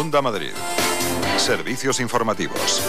Onda Madrid. Servicios informativos.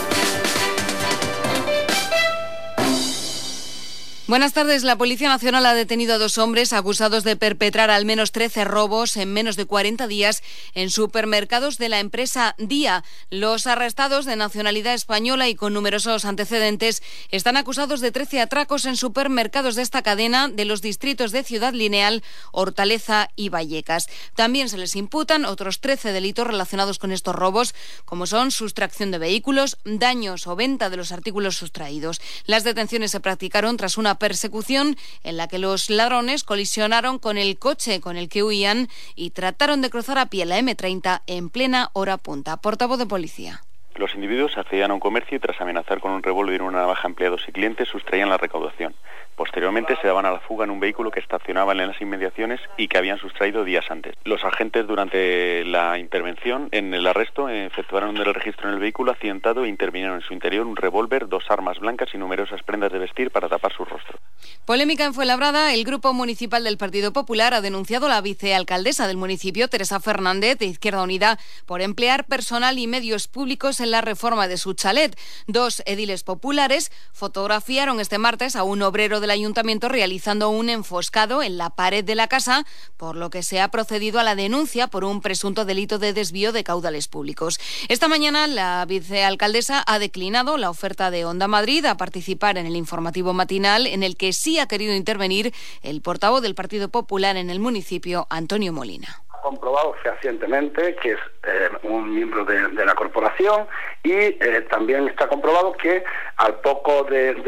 Buenas tardes. La Policía Nacional ha detenido a 2 hombres acusados de perpetrar al menos 13 robos en menos de 40 días en supermercados de la empresa Día. Los arrestados, de nacionalidad española y con numerosos antecedentes, están acusados de 13 atracos en supermercados de esta cadena de los distritos de Ciudad Lineal, Hortaleza y Vallecas. También se les imputan otros 13 delitos relacionados con estos robos, como son sustracción de vehículos, daños o venta de los artículos sustraídos. Las detenciones se practicaron tras una persecución en la que los ladrones colisionaron con el coche con el que huían y trataron de cruzar a pie la M30 en plena hora punta. Portavoz de policía. Los individuos accedían a un comercio y tras amenazar con un revólver y una navaja a empleados y clientes sustraían la recaudación. Posteriormente se daban a la fuga en un vehículo que estacionaba en las inmediaciones y que habían sustraído días antes. Los agentes, durante la intervención en el arresto, efectuaron el registro en el vehículo accidentado e intervinieron en su interior un revólver, 2 armas blancas y numerosas prendas de vestir para tapar su rostro. Polémica en Fuenlabrada. El Grupo Municipal del Partido Popular ha denunciado a la vicealcaldesa del municipio, Teresa Fernández, de Izquierda Unida, por emplear personal y medios públicos en la reforma de su chalet. 2 ediles populares fotografiaron este martes a un obrero del ayuntamiento realizando un enfoscado en la pared de la casa, por lo que se ha procedido a la denuncia por un presunto delito de desvío de caudales públicos. Esta mañana la vicealcaldesa ha declinado la oferta de Onda Madrid a participar en el informativo matinal, en el que sí ha querido intervenir el portavoz del Partido Popular en el municipio, Antonio Molina. Comprobado fehacientemente que es un miembro de la corporación y también está comprobado que al poco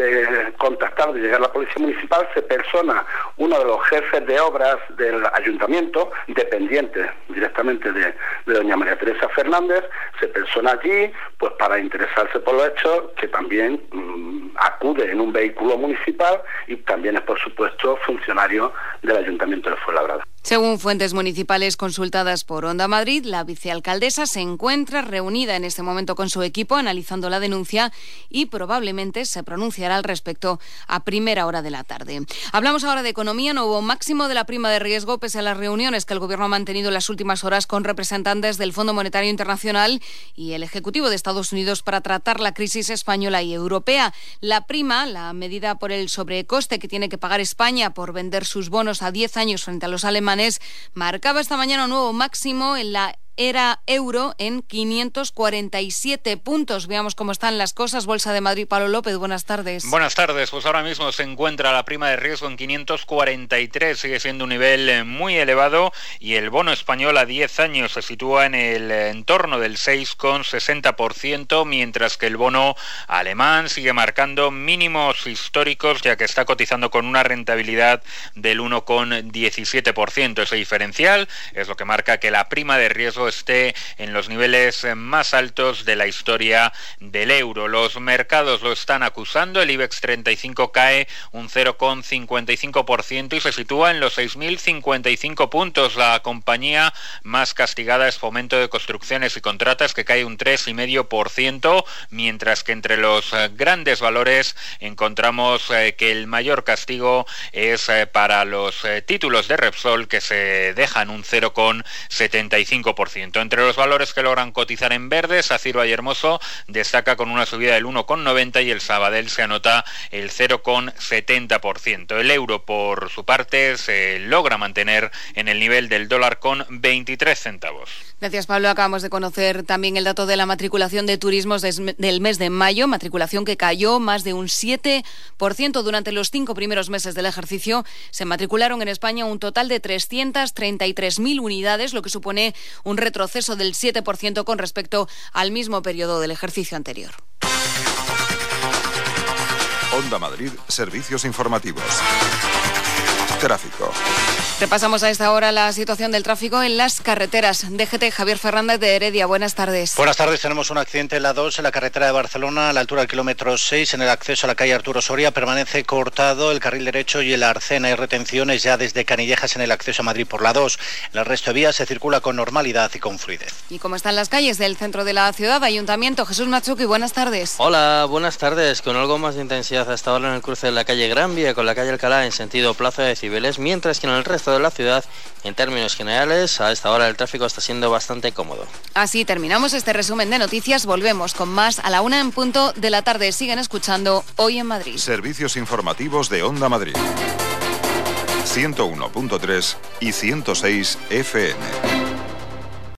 de contactar, de llegar a la policía municipal, se persona uno de los jefes de obras del ayuntamiento, dependiente directamente de doña María Teresa Fernández, se persona allí pues para interesarse por los hechos, que también acude en un vehículo municipal y también es, por supuesto, funcionario del ayuntamiento de Fuenlabrada. Según fuentes municipales consultadas por Onda Madrid, la vicealcaldesa se encuentra reunida en este momento con su equipo analizando la denuncia y probablemente se pronunciará al respecto a primera hora de la tarde. Hablamos ahora de economía. No hubo máximo de la prima de riesgo pese a las reuniones que el Gobierno ha mantenido en las últimas horas con representantes del Fondo Monetario Internacional y el Ejecutivo de Estados Unidos para tratar la crisis española y europea. La prima, la medida por el sobrecoste que tiene que pagar España por vender sus bonos a 10 años frente a los alemanes, marcaba esta mañana un nuevo máximo en la era euro en 547 puntos. Veamos cómo están las cosas. Bolsa de Madrid, Pablo López, buenas tardes. Buenas tardes. Pues ahora mismo se encuentra la prima de riesgo en 543, sigue siendo un nivel muy elevado, y el bono español a 10 años se sitúa en el entorno del 6,60%, mientras que el bono alemán sigue marcando mínimos históricos, ya que está cotizando con una rentabilidad del 1,17%. Ese diferencial es lo que marca que la prima de riesgo esté en los niveles más altos de la historia del euro. Los mercados lo están acusando. El IBEX 35 cae un 0,55% y se sitúa en los 6.055 puntos. La compañía más castigada es Fomento de Construcciones y Contratas, que cae un 3,5%, mientras que entre los grandes valores encontramos que el mayor castigo es para los títulos de Repsol, que se dejan un 0,75%. Entre los valores que logran cotizar en verde, Sacir Vallehermoso destaca con una subida del 1,90 y el Sabadell se anota el 0,70%. El euro, por su parte, se logra mantener en el nivel del dólar con 23 centavos. Gracias, Pablo. Acabamos de conocer también el dato de la matriculación de turismos del mes de mayo, matriculación que cayó más de un 7% durante los 5 primeros meses del ejercicio. Se matricularon en España un total de 333.000 unidades, lo que supone un retroceso del 7% con respecto al mismo periodo del ejercicio anterior. Onda Madrid, servicios informativos. Tráfico. Repasamos a esta hora la situación del tráfico en las carreteras. DGT, Javier Fernández de Heredia, buenas tardes. Buenas tardes, tenemos un accidente en la 2 en la carretera de Barcelona a la altura del kilómetro 6 en el acceso a la calle Arturo Soria. Permanece cortado el carril derecho y el arcén. Hay retenciones ya desde Canillejas en el acceso a Madrid por la 2. En el resto de vías se circula con normalidad y con fluidez. ¿Y cómo están las calles del centro de la ciudad? Ayuntamiento, Jesús Machuki, buenas tardes. Hola, buenas tardes. Con algo más de intensidad hasta ahora en el cruce de la calle Gran Vía con la calle Alcalá en sentido Plaza de Cibeles. Cibeles, mientras que en el resto de la ciudad, en términos generales, a esta hora el tráfico está siendo bastante cómodo. Así terminamos este resumen de noticias. Volvemos con más a la 1:00 p.m. Siguen escuchando Hoy en Madrid. Servicios informativos de Onda Madrid. 101.3 y 106 FM.